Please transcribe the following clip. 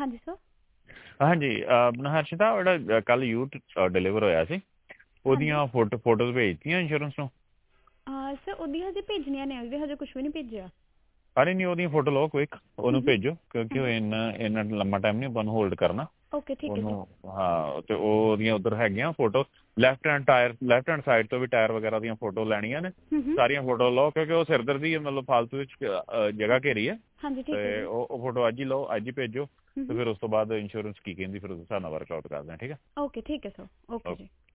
ਹਾਂਜੀ ਸਰ। ਹਾਂਜੀ ਹਰਸ਼ਿਤਾ ਜਿਹੜਾ ਕੱਲ ਯੂਥ ਡਿਲੀਵਰ ਹੋਇਆ ਸੀ ਹਾਂਜੀ ਉਹਦੀਆਂ ਫੋਟੋਜ਼ ਭੇਜਤੀਆਂ ਇੰਸ਼ੋਰੈਂਸ ਨੂੰ? ਸਰ ਉਹਦੀ ਹਜੇ ਭੇਜਣੀਆਂ ਨੇ, ਉਹਦੇ ਹਜੇ ਕੁਛ ਵੀ ਨਹੀਂ ਭੇਜਿਆ। ਅਰੇ ਨਹੀਂ, ਉਹਦੀਆਂ ਫੋਟੋ ਲਓ ਕੁਇਕ, ਉਹਨੂੰ ਭੇਜੋ ਕਿਉਂਕਿ ਉਹ ਇੰਨਾ ਲੰਮਾ ਟਾਈਮ ਨਹੀਂ ਆਪਾਂ ਨੂੰ ਹੋਲਡ ਕਰਨਾ ਓਕੇ ਠੀਕ ਹੈ ਉਹਨੂੰ। ਸਰ। ਹਾਂ, ਤੇ ਉਹਦੀਆਂ ਉੱਧਰ ਹੈਗੀਆਂ ਫੋਟੋ, ਲੈਫਟ ਹੈਂਡ ਸਾਈਡ ਤੋਂ ਵੀ ਟਾਇਰ ਵਗੈਰਾ ਦੀਆਂ ਫੋਟੋ ਲੈਣੀਆਂ ਨੇ, ਸਾਰੀਆਂ ਫੋਟੋ ਲਓ ਕਿਉਂਕਿ ਉਹ ਸਿਰਦਰਦੀ ਮਤਲਬ ਫਾਲਤੂ ਵਿੱਚ ਜਗ੍ਹਾ ਘੇਰੀ ਹੈ। ਹਾਂਜੀ ਠੀਕ ਹੈ ਤੇ ਜੀ। ਉਹ ਫੋਟੋ ਅੱਜ ਹੀ ਲਓ, ਅੱਜ ਹੀ ਭੇਜੋ, ਤੇ ਫਿਰ ਉਸ ਤੋਂ ਬਾਅਦ ਇੰਸ਼ੋਰੈਂਸ ਕੀ ਕਹਿੰਦੀ ਫਿਰ ਉਸ ਹਿਸਾਬ ਨਾਲ ਵਰਕਆਊਟ ਕਰਦੇ ਹਾਂ। ਠੀਕ ਹੈ। ਓਕੇ ਠੀਕ ਹੈ ਸਰ। ਓਕੇ ਜੀ।